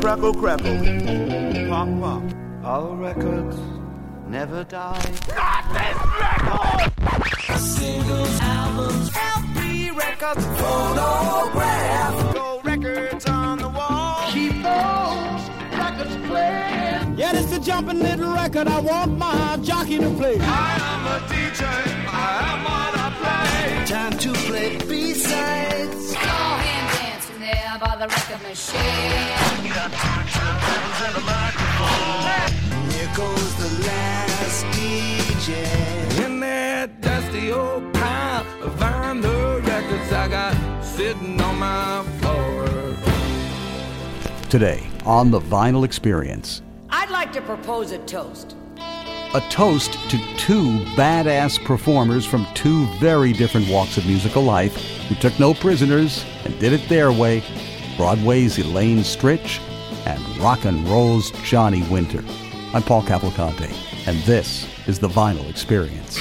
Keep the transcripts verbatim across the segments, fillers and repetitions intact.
crackle, crackle. Pop, pop. All records never die. Not this record! Singles, albums, L P records, phonograph. Gold records on the wall. Keep those records playing. Yeah, this is a jumping little record. I want my jockey to play. I am a D J. I am what I play. Time to play B-sides. Go hand dancing there by the record machine. Got two drums and a microphone. Here goes the last D J. In that dusty old pile of vinyl records I got sitting on my floor. Today on The Vinyl Experience. I'd like to propose a toast. A toast to two badass performers from two very different walks of musical life who took no prisoners and did it their way. Broadway's Elaine Stritch and rock and roll's Johnny Winter. I'm Paul Cavalcante, and this is The Vinyl Experience.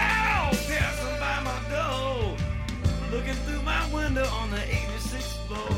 Looking through my window on the eighty-sixth floor.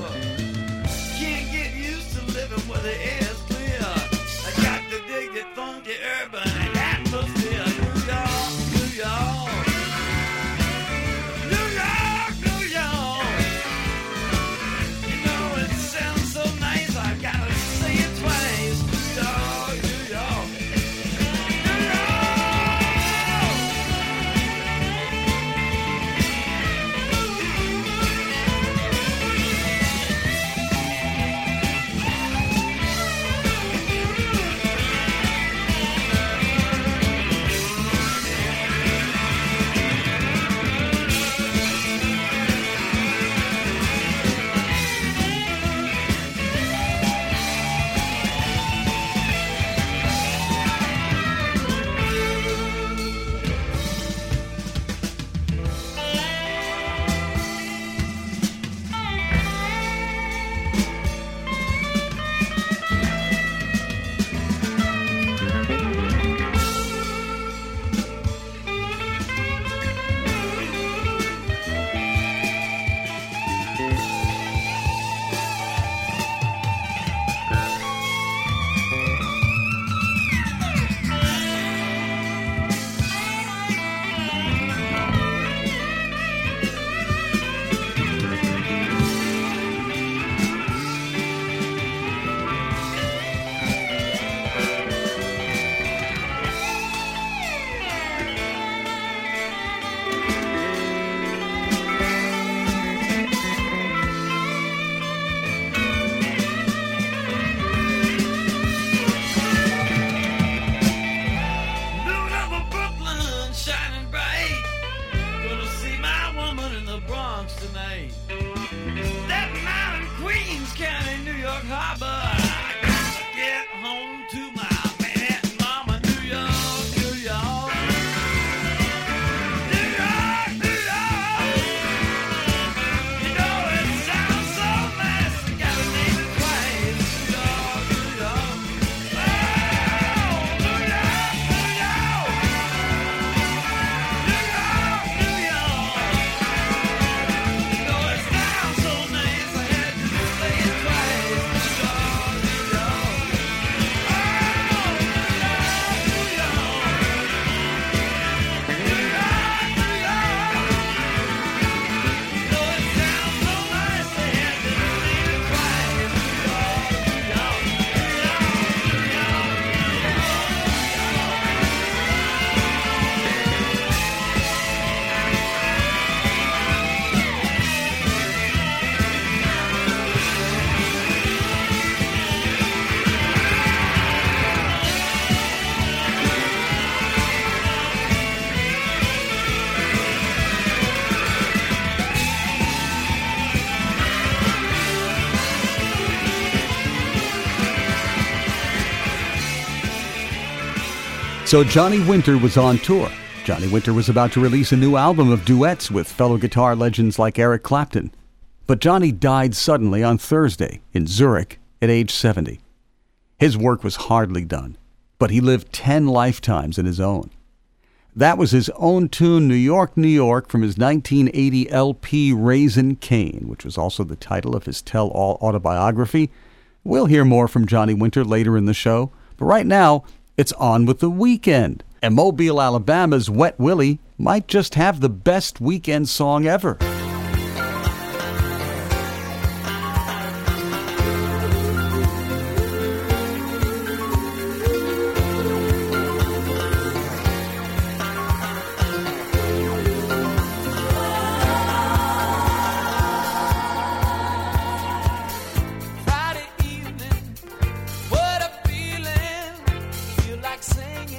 So Johnny Winter was on tour. Johnny Winter was about to release a new album of duets with fellow guitar legends like Eric Clapton. But Johnny died suddenly on Thursday in Zurich at age seventy. His work was hardly done, but he lived ten lifetimes in his own. That was his own tune, New York, New York, from his nineteen eighty L P Raising Cain, which was also the title of his tell-all autobiography. We'll hear more from Johnny Winter later in the show, but right now, it's On with the Weekend. And Mobile, Alabama's Wet Willie might just have the best weekend song ever.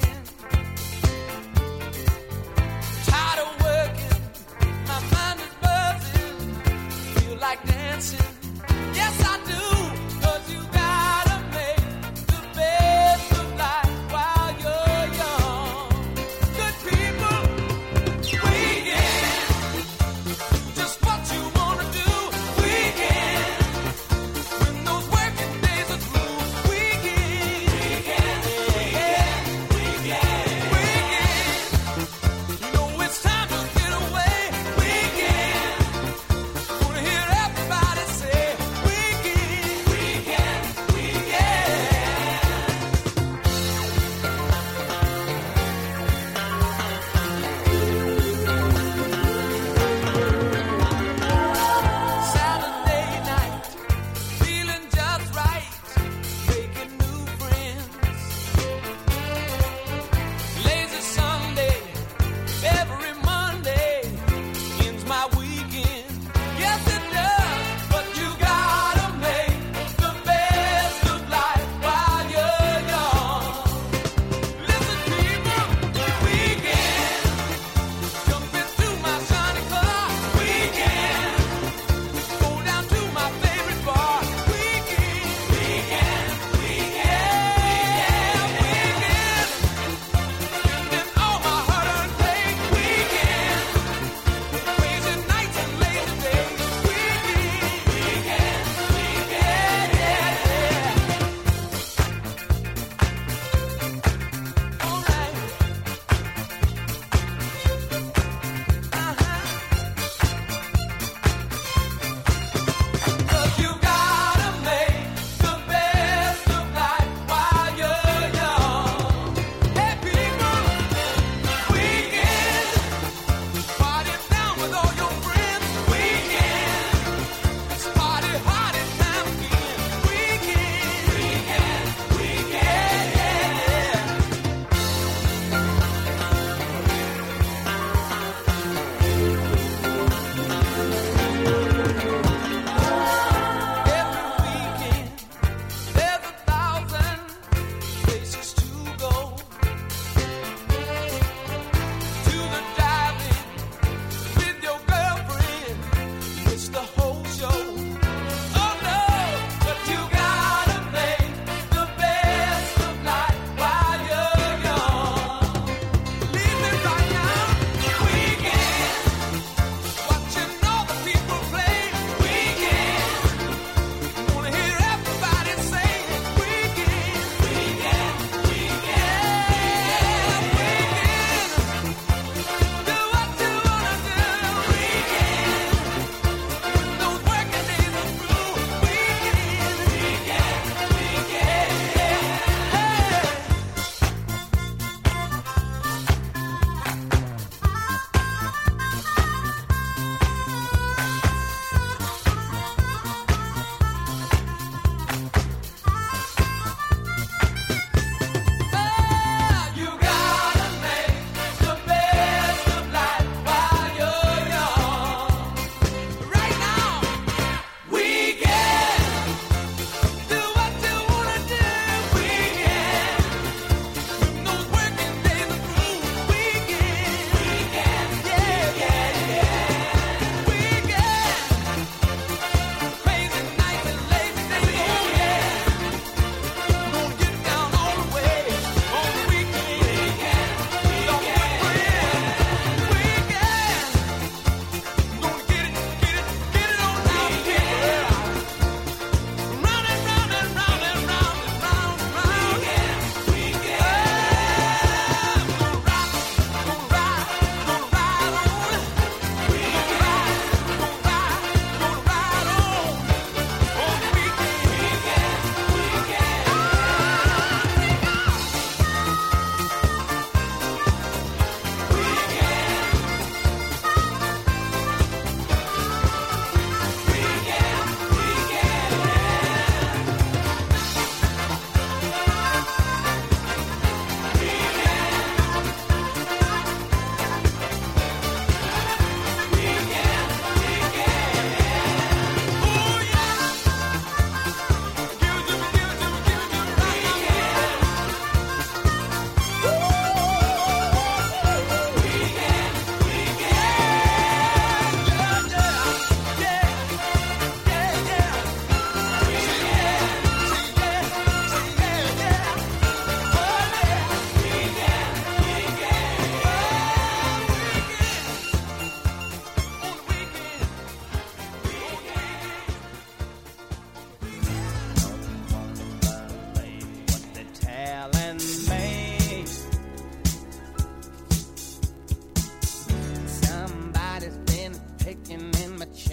Tired of working, my mind is burning.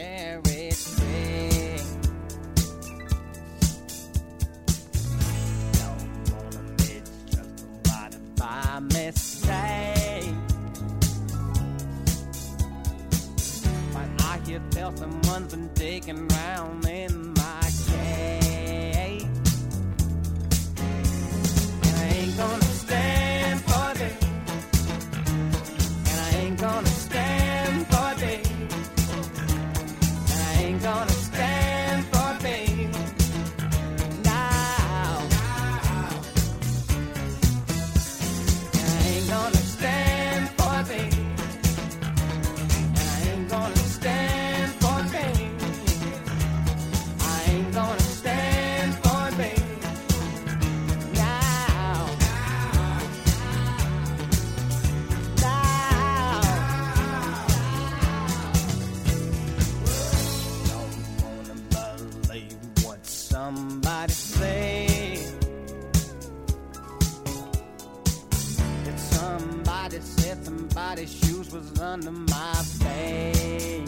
cherry tree. Don't wanna be just somebody by mistake. But I hear tell someone's been digging round in my cave. And I ain't gonna stand for this. And I ain't gonna stand for this. And I ain't gonna stand for this. Now. And I ain't gonna stand for this. And I ain't gonna stand for this. I ain't gonna stand for this. Now. Now. Don't wanna believe what somebody said. That somebody said somebody's shoes was under my bed.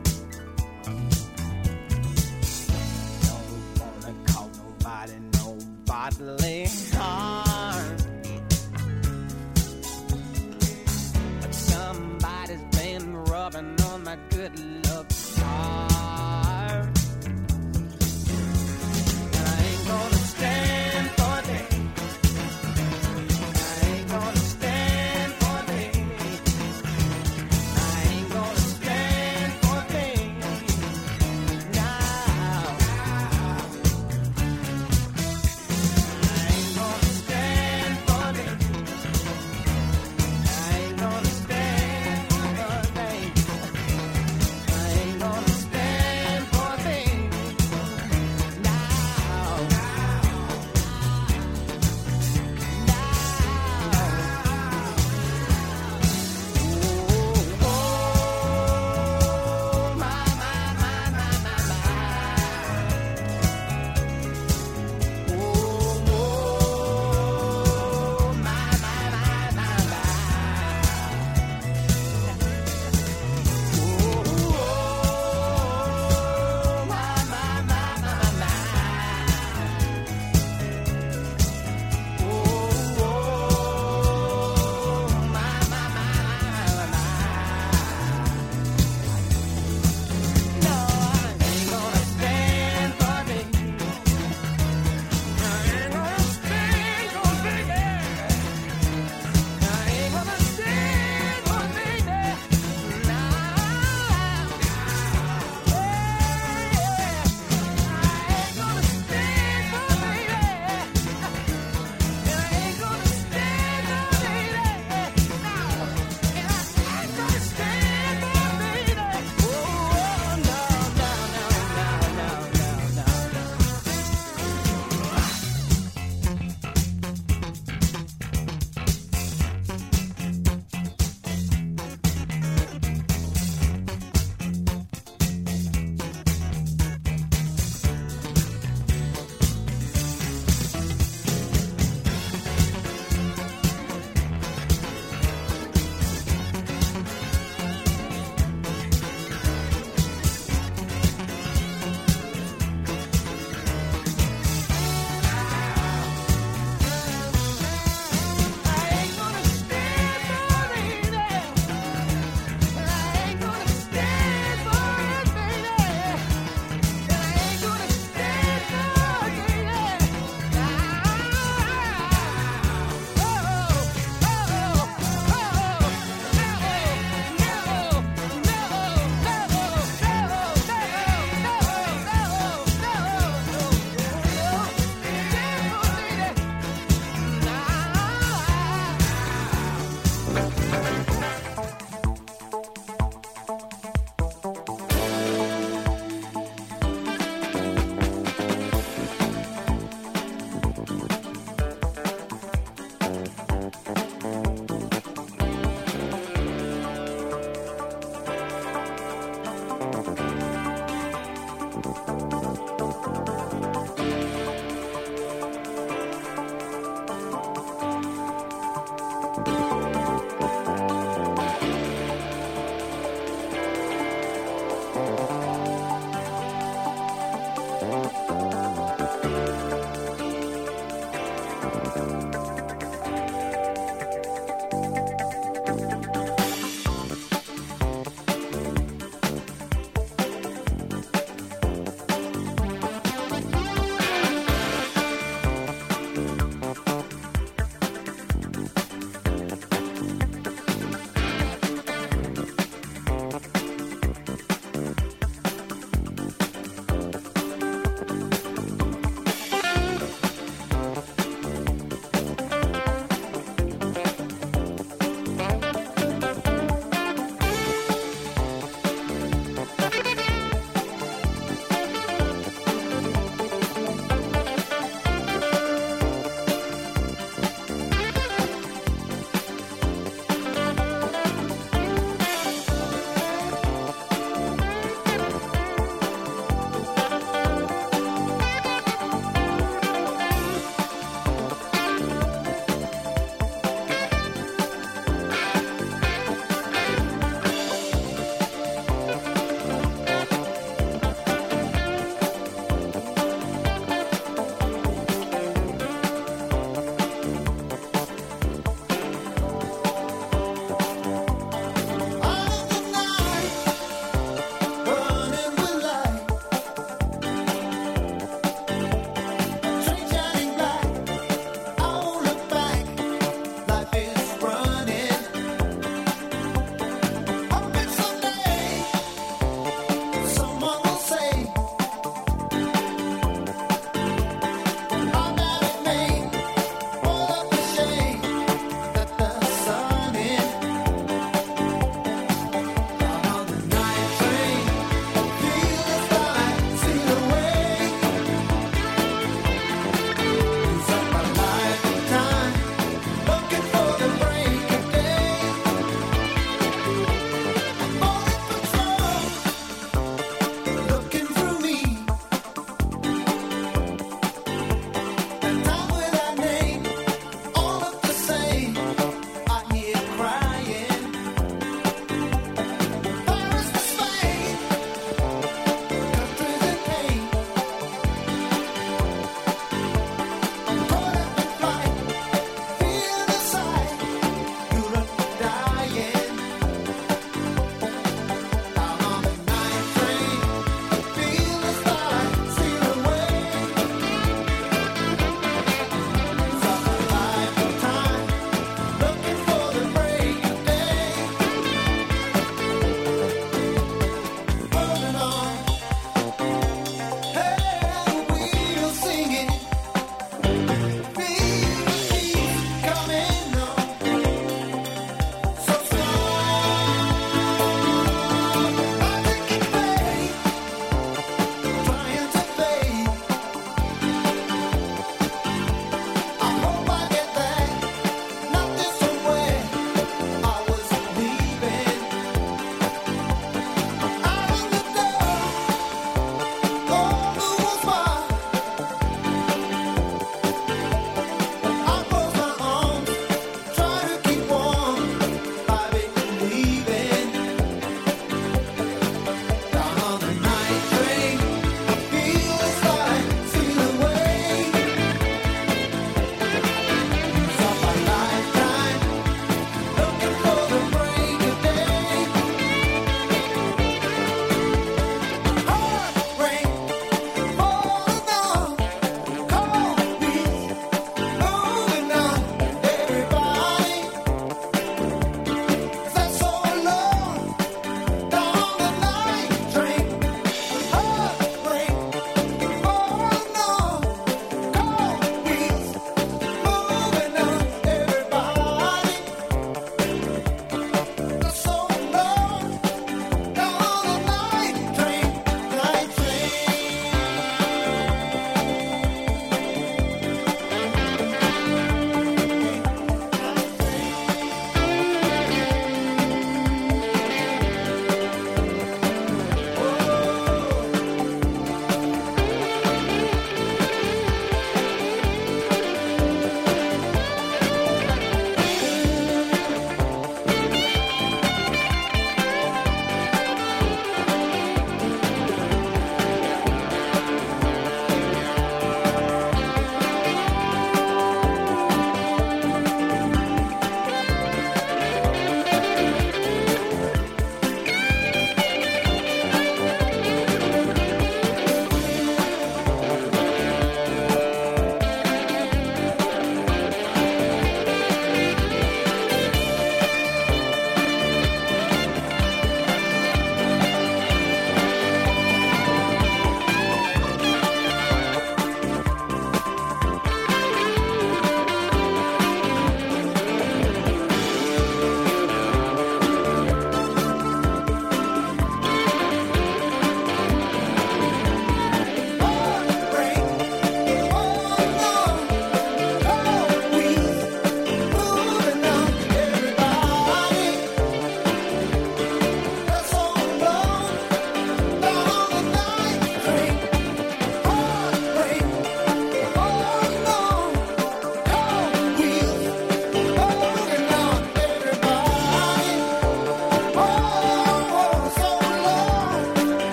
Don't wanna call nobody no bodily harm. But somebody's been rubbing on my good luck charm. And I ain't gonna stand for that. I ain't gonna stand for that. I ain't gonna stand for that. Now. I ain't gonna stand for that. I ain't gonna stand for that. I ain't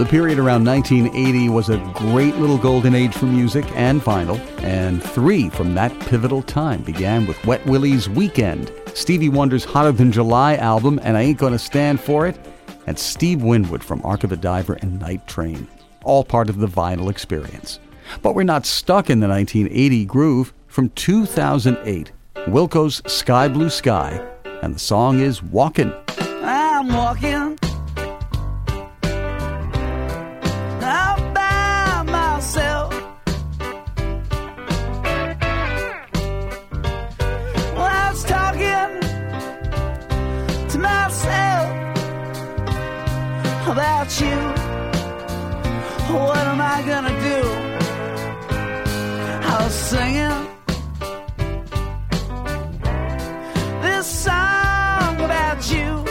The period around nineteen eighty was a great little golden age for music and vinyl, and three from that pivotal time began with Wet Willie's Weekend, Stevie Wonder's Hotter Than July album, and I Ain't Gonna Stand For It, and Steve Winwood from Ark of the Diver and Night Train, all part of the vinyl experience. But we're not stuck in the nineteen eighty groove. From two thousand eight, Wilco's Sky Blue Sky, and the song is Walkin'. I'm walking all by myself. Well, I was talking to myself about you. What am I gonna do? I was singing this song about you.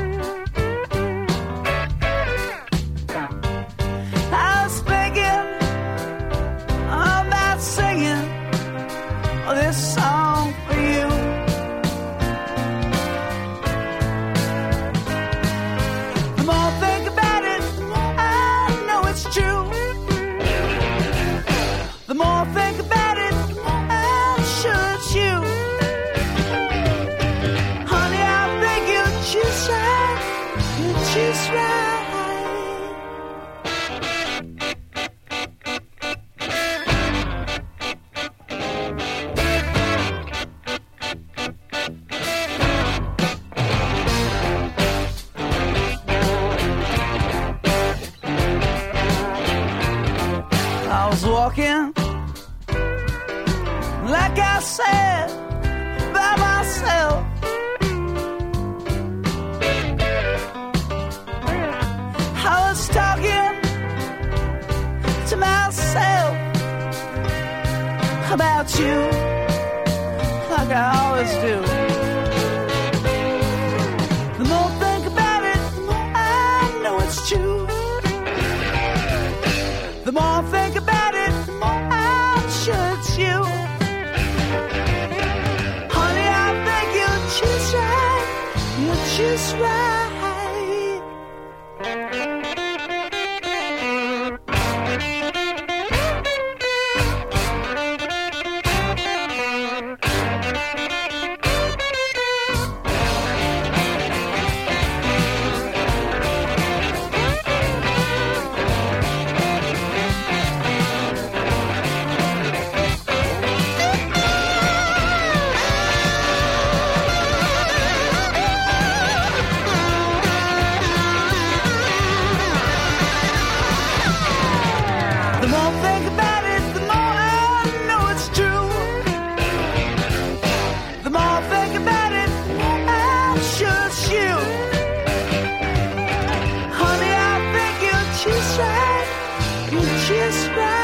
I was thinking about singing this song for you. The more I think about it, I know it's true. The more I think about it, I'm sure it's you. Honey, I think you choose right, you choose right. I was walking, like I said, by myself. I was talking to myself about you, like I always do. The more I think about it, the more I know it's true. The more I think about it, the more I'm sure it's you. Honey, I think you choose right, you choose right. The more I think about it, the more I know it's true. The more I think about it, the more I'm sure it's you. Honey, I think you choose right, you choose right.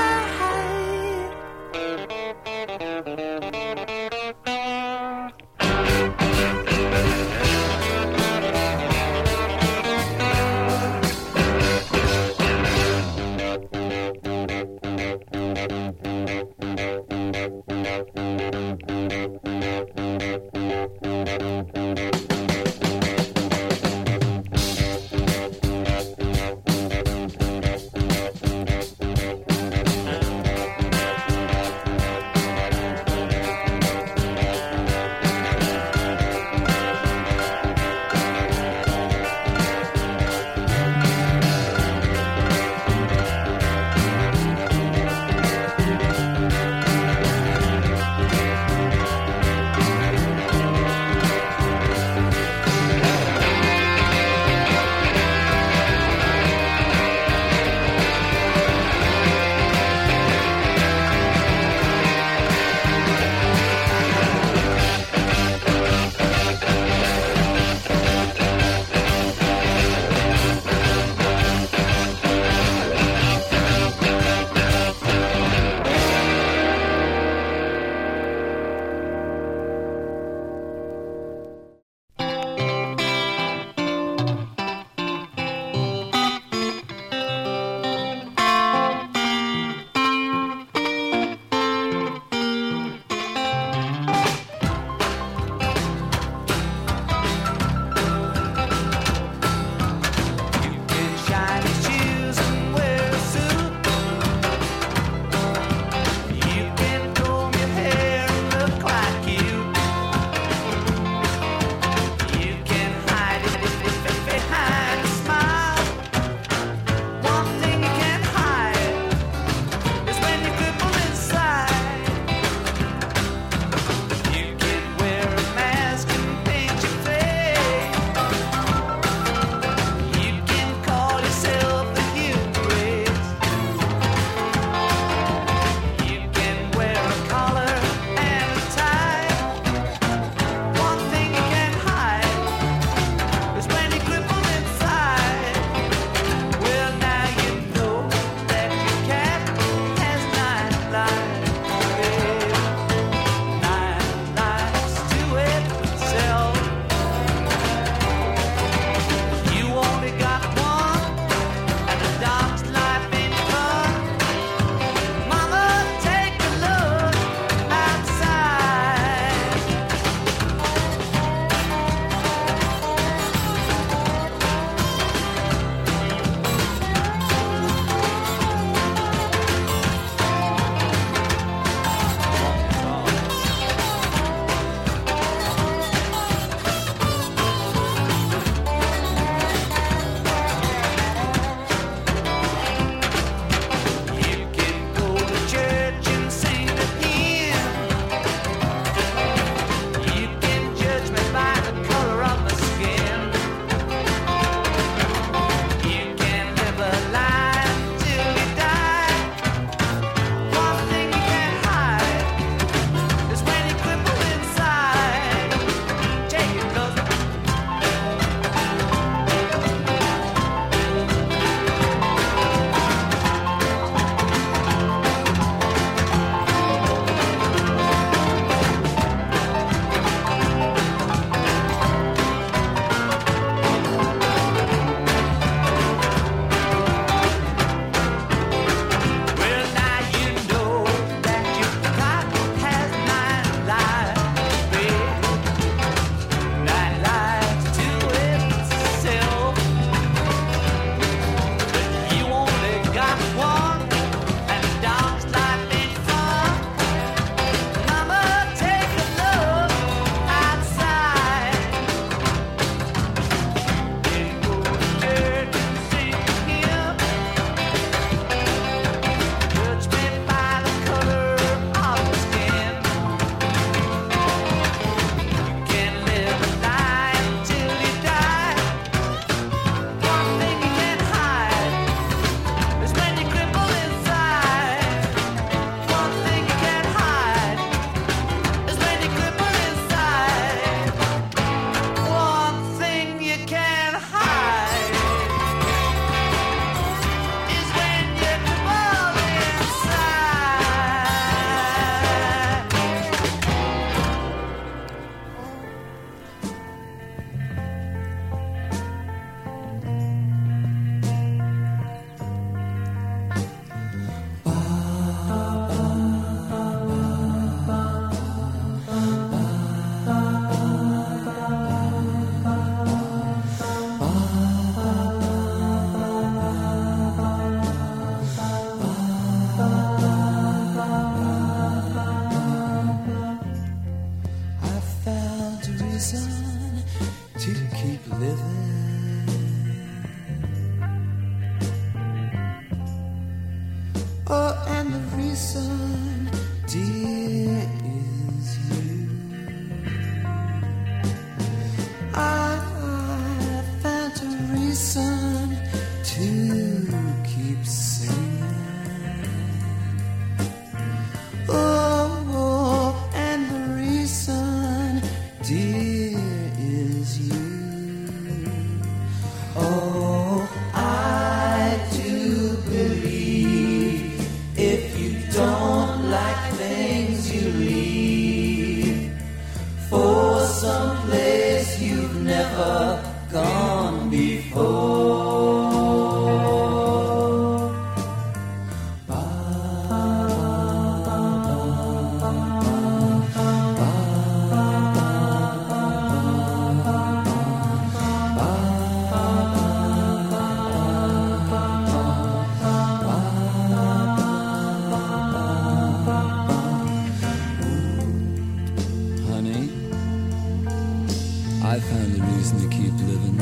I found a reason to keep living.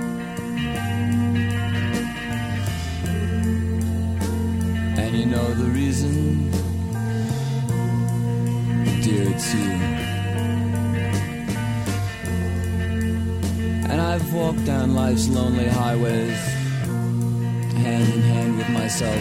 And you know the reason? Dear, it's you. And I've walked down life's lonely highways, hand in hand with myself.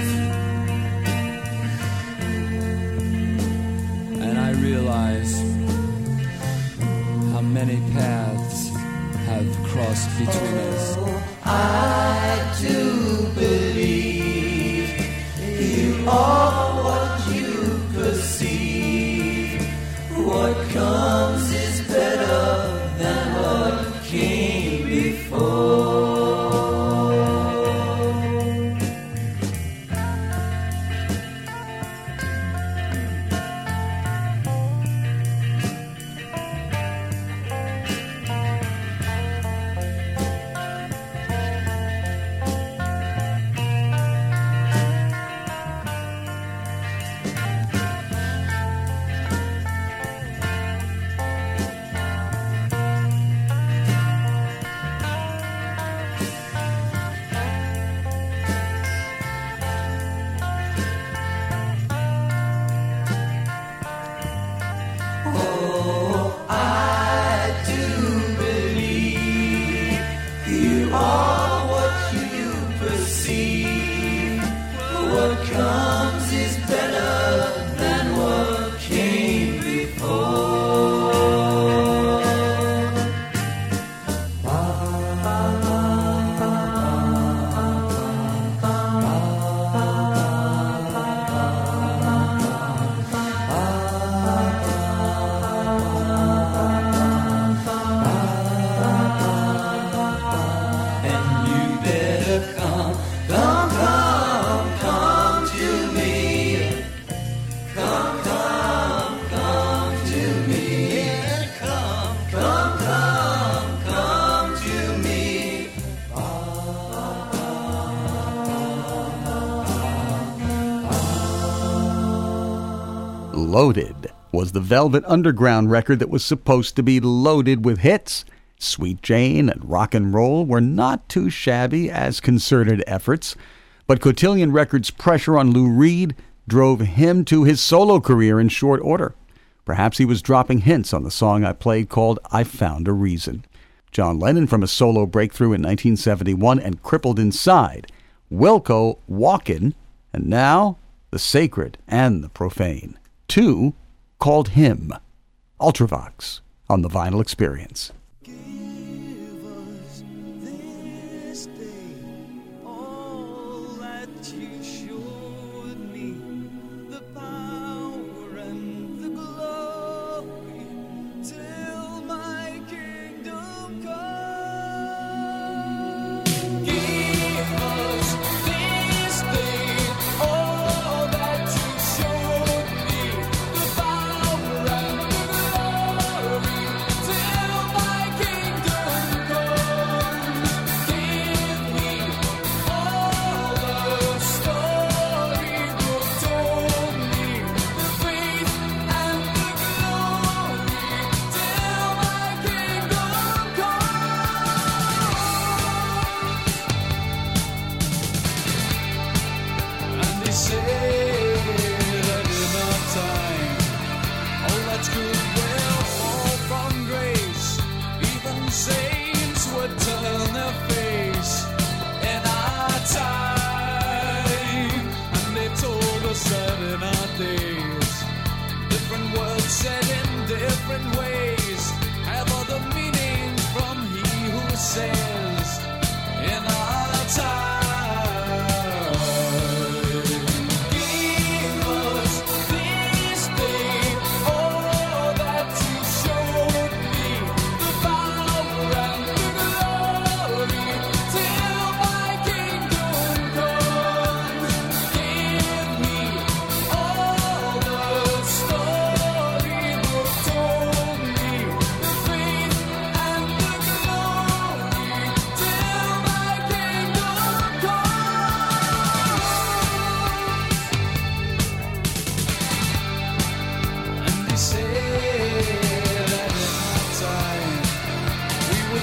And I realize how many paths have crossed between us. I do believe you are what you perceive. What comes is better than what came before. Loaded was the Velvet Underground record that was supposed to be loaded with hits. Sweet Jane and Rock and Roll were not too shabby as concerted efforts, but Cotillion Records' pressure on Lou Reed drove him to his solo career in short order. Perhaps he was dropping hints on the song I played called I Found a Reason. John Lennon from a solo breakthrough in nineteen seventy-one and Crippled Inside, Wilco Walkin', and now the sacred and the profane. Two called him. Ultravox on the Vinyl Experience. Give us this day all that you showed me, the power and the glory, till my kingdom come. Give us this day all that you showed me, the power and the glory, till my kingdom comes. Give me all the storybook told me, the faith and the glory, till my kingdom comes. And they say that in our time, all that's good will fall from grace. Even saints would turn their face in our time. And they told us that in our days, different words said in different ways have other meanings from he who says in our time. Give us this day all that you showed me, the power and the glory, till my kingdom comes. Give me all the storybook told me, the faith and the glory, till my kingdom comes. And they say that in our time we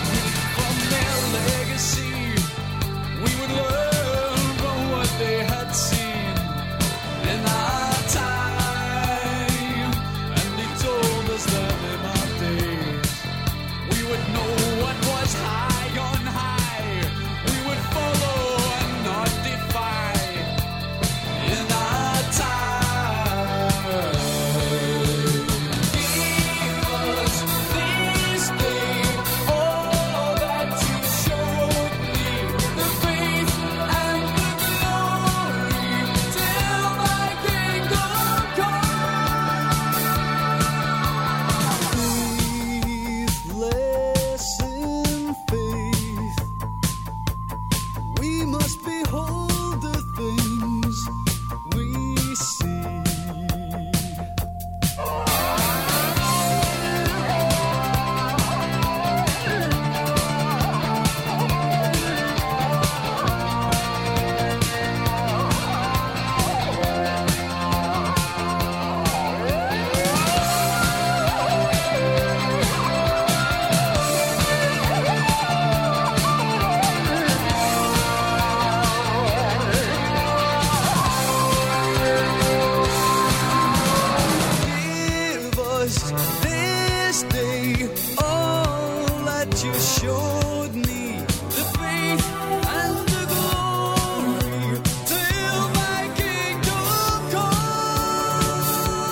was this day, all that you showed me, the faith and the glory, till my kingdom come.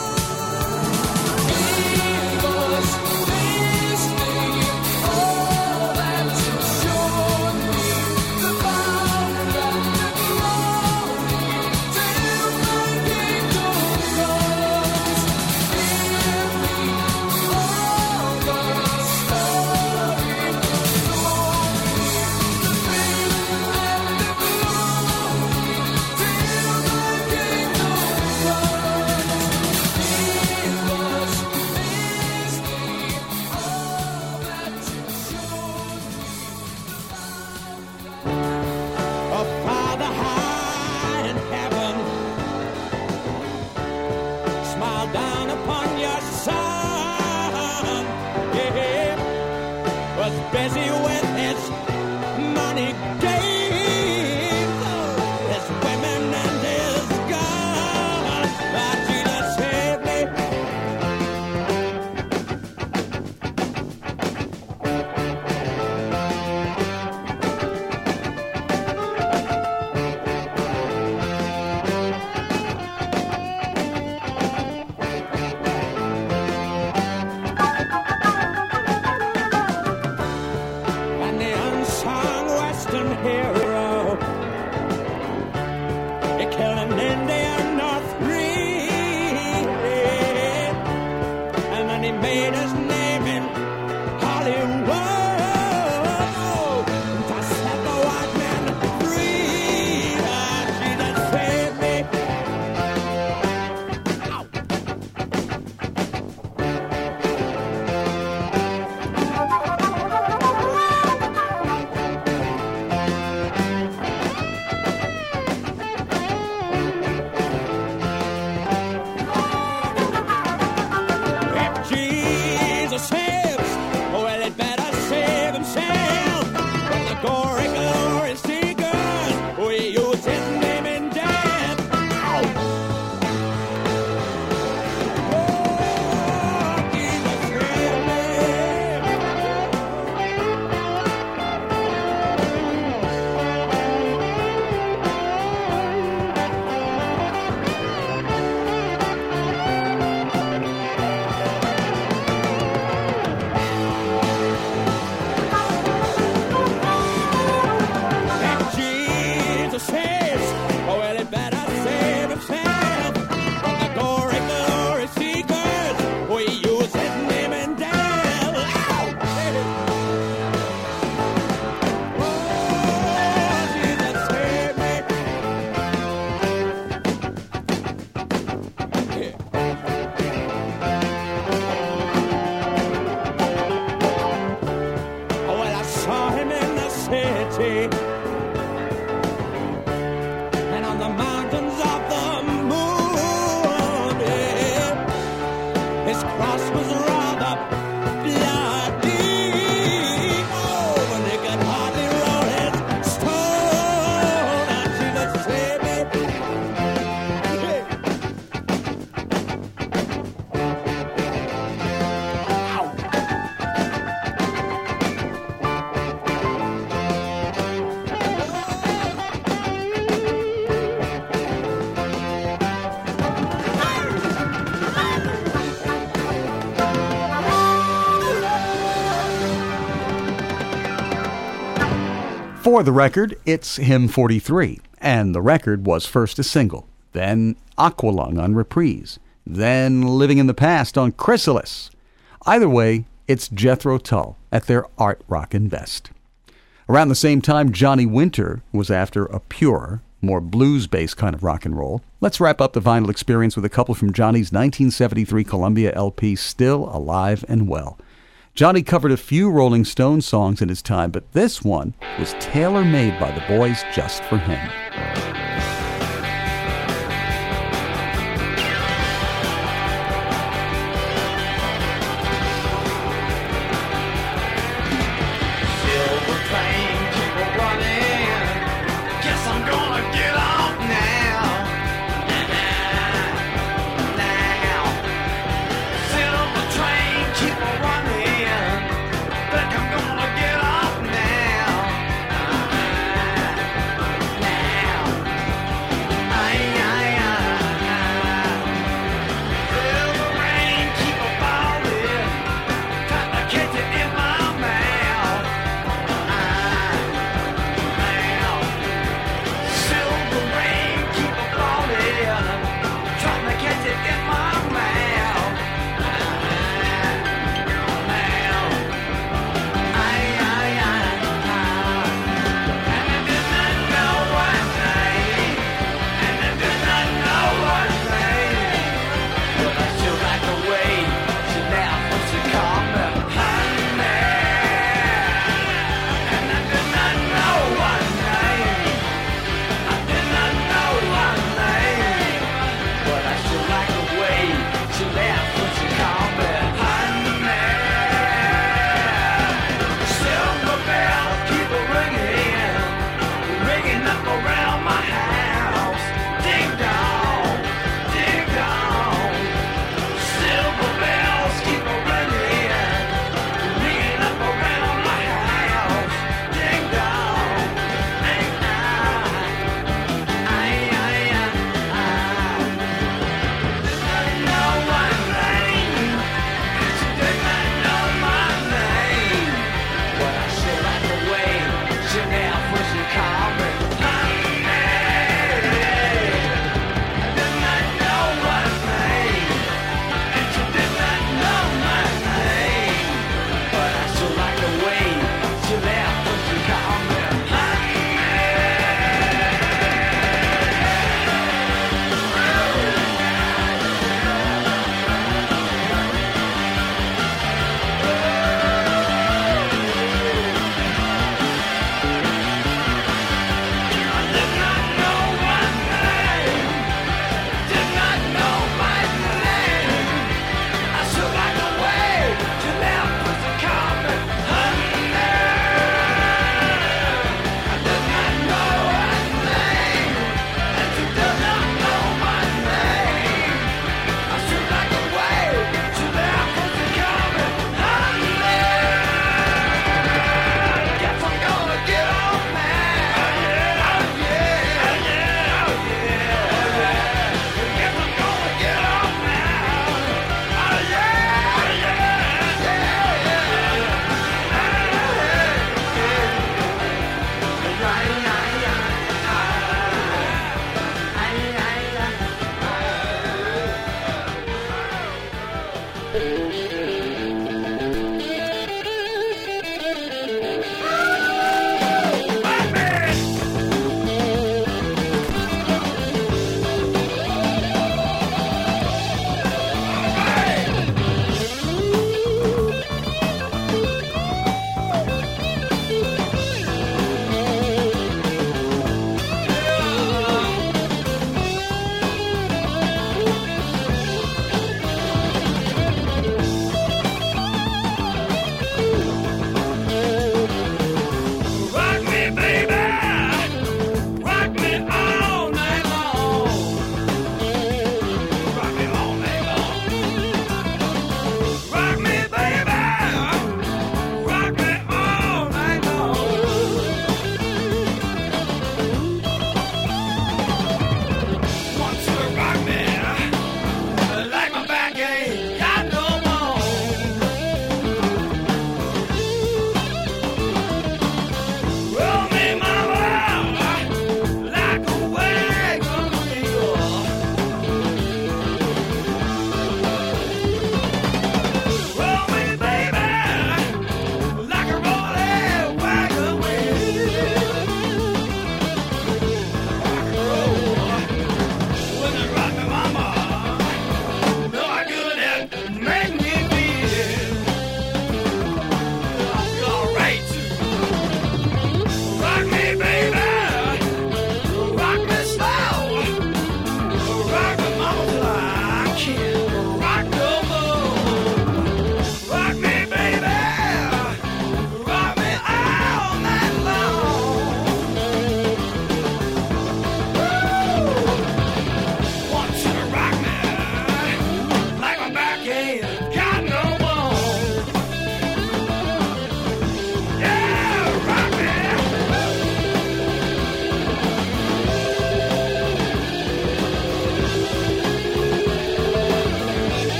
It was this day, all that you showed me, the power and the glory, till my kingdom comes. Give me all the story, the glory, the faith and the glory, till my kingdom comes. It was this day, all that you showed me, the A Father high in heaven, smile down upon your son. Yeah, was busy with his money game, his women and his gun. But Jesus saved me. And the unsung Western hero, he killed an Indian or three, and then he made his name in Hollywood, oh, to set the white man free. Ah, Jesus saved me. If Jesus saves, well, it better save himself. From the gory, glory seekers, we use his name in death. Ow! Oh, Jesus saved me. If Jesus saves, well, it better save himself. From the gory, glory seekers, we use his name in death. Ow! Oh, Jesus saved me. Well, I saw him in the city and on the mountains of the moon. Yeah. His cross was rather bloody. Oh, and they could hardly roll his stone. And Jesus saved me. Yeah. Ow. For the record, it's Hymn forty-three, and the record was first a single, then Aqualung on Reprise, then Living in the Past on Chrysalis. Either way, it's Jethro Tull at their art rockin' best. Around the same time, Johnny Winter was after a purer, more blues-based kind of rock and roll. Let's wrap up the vinyl experience with a couple from Johnny's nineteen seventy-three Columbia L P, Still Alive and Well. Johnny covered a few Rolling Stones songs in his time, but this one was tailor-made by the boys just for him. Silver train, keep a running. Guess I'm gonna get off now. Now. Silver train.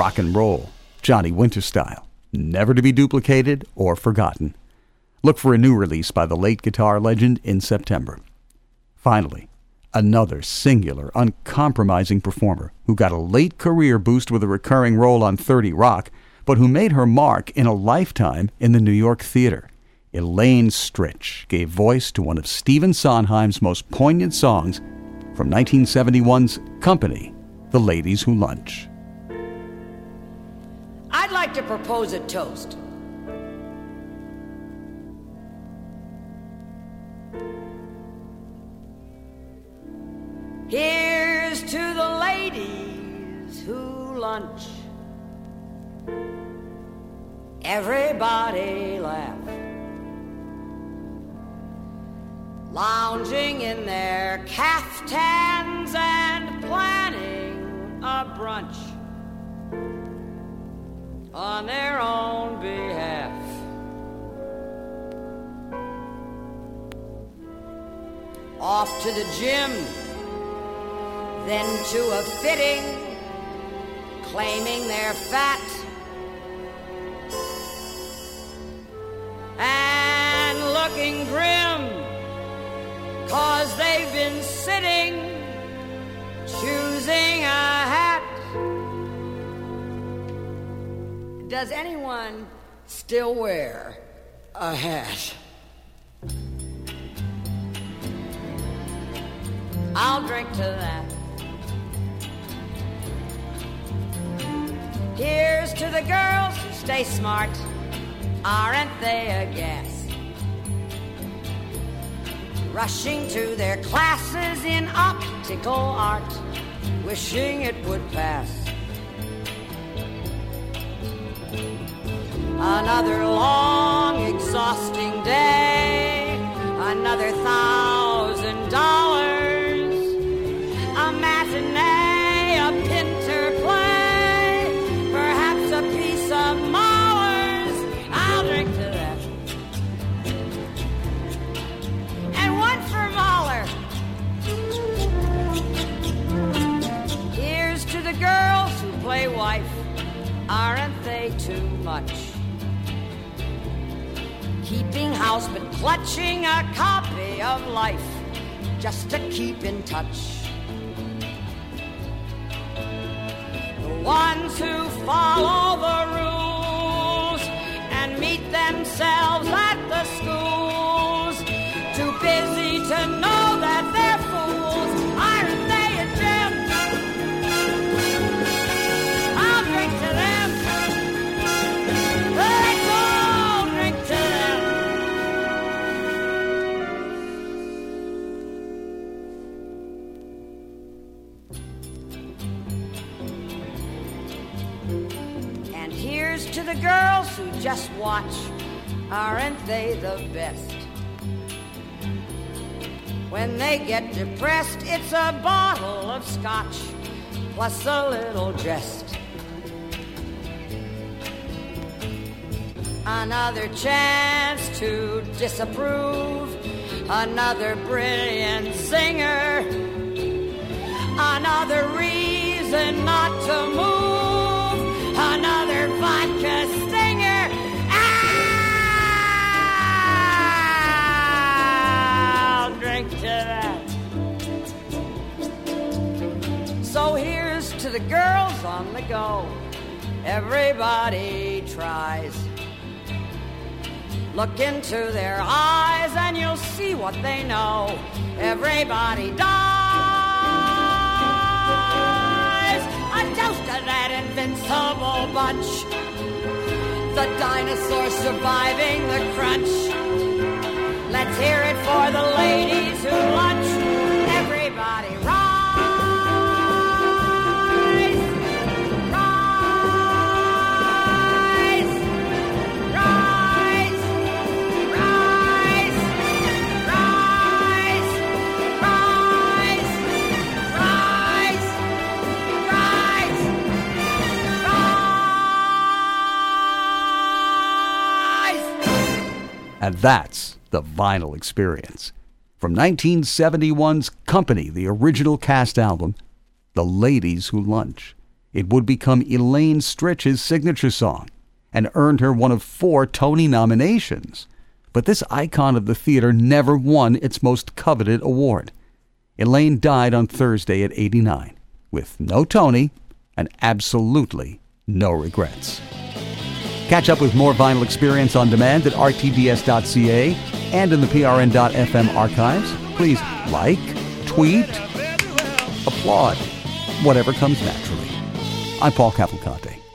rock and roll, Johnny Winter style, never to be duplicated or forgotten. Look for a new release by the late guitar legend in September. Finally, another singular, uncompromising performer who got a late career boost with a recurring role on thirty Rock, but who made her mark in a lifetime in the New York theater. Elaine Stritch gave voice to one of Stephen Sondheim's most poignant songs from nineteen seventy-one's Company, The Ladies Who Lunch. I'd like to propose a toast. Here's to the ladies who lunch. Everybody laugh. Lounging in their caftans and planning a brunch on their own behalf. Off to the gym, then to a fitting, claiming they're fat and looking grim, 'cause they've been sitting, choosing a hat. Does anyone still wear a hat? I'll drink to that. Here's to the girls who stay smart. Aren't they a gas? Rushing to their classes in optical art, wishing it would pass. Another long, exhausting day, another thousand dollars, a matinee, a pinter play, perhaps a piece of Mahler's. I'll drink to that. And one for Mahler. Here's to the girls who play wife. Aren't they too much? Keeping house but clutching a copy of Life just to keep in touch. The ones who follow the rules and meet themselves at the schools, too busy to know that they're fools. Aren't they a gem? I'll drink to them. Let's all drink to them. And here's to the girls who just watch. Aren't they the best? When they get depressed, it's a bottle of scotch plus a little jest. Another chance to disapprove, another brilliant singer, another reason not to move, another vodka stinger. I'll drink to that. So here's to the girls on the go. Everybody tries. Look into their eyes and you'll see what they know. Everybody dies. A toast to that invincible bunch. The dinosaurs surviving the crunch. Let's hear it for the ladies who lunch. Everybody rise. And that's the vinyl experience. From nineteen seventy-one's Company, the original cast album, The Ladies Who Lunch. It would become Elaine Stritch's signature song and earned her one of four Tony nominations. But this icon of the theater never won its most coveted award. Elaine died on Thursday at eighty-nine, with no Tony and absolutely no regrets. Catch up with more Vinyl Experience on demand at r t d s dot c a and in the p r n dot f m archives. Please like, tweet, applaud, whatever comes naturally. I'm Paul Cavalcante.